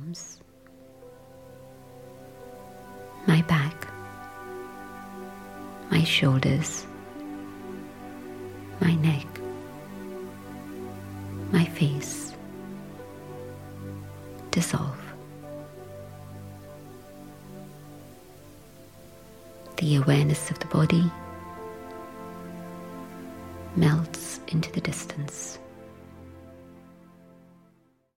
arms, my back, my shoulders, my neck, my face dissolve. The awareness of the body melts into the distance.